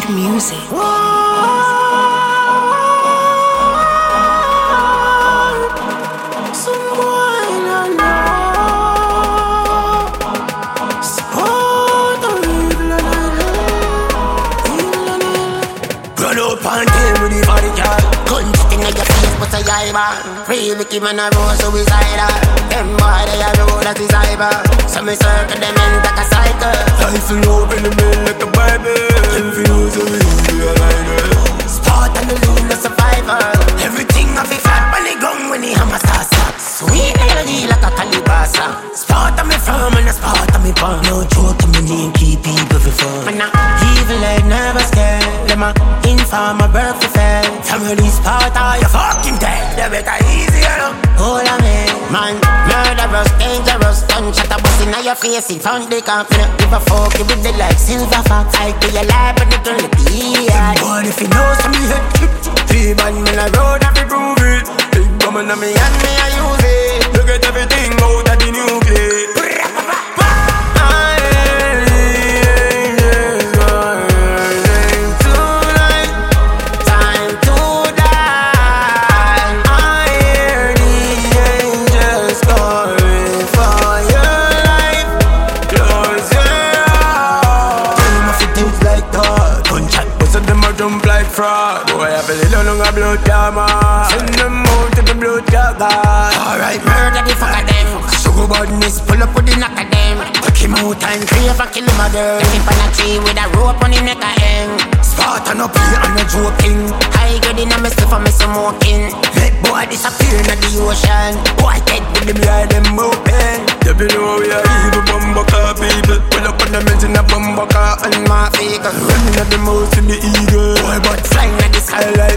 music. Free Vicky man a roll suicidal. Them boy they a roll as is cyber. So me circle them in like a cycle. Life will open them in like a Bible. Them feels so easy like Sport and the lean the survivor. Everything of it flat when they gun when he hammer start stop. Sweet melody like a Calibasa. Sport on me firm and a sport on me palm. No joke to me name keep people for fun. Man evil like never scared. Them a inform a birth for fair. Family sport are you fucking dead. They better easy you know. Hold on me. Man, murderous, dangerous. Gunshot a bust inna your face in front the camp. Me not give a fuck, you with the like silver fox. I be alive but they don't let the eye. But if you know some me head three man me a road have to prove it. Big bomb inna me hand me a use it. Look at everything out of the nuclear. Jump like fraud. Boy, I feel it long a blood gamma. Send them out to the blood gaga. Alright, murder the fuck of them. Sugar badness, pull up with the knock of them. Take him out and crave and kill him again. Take him on a tree with a rope on him neck of him. Spartan up here and no joking. High grade in a me stuff and me smoking. Let boy disappear in the ocean. Boy dead with them ride them open. You know we are evil bumbucker people. Pull up on the men's in a bumbucker and my vehicle. Running at the mouth in the eagle. Boy but flying at the sky like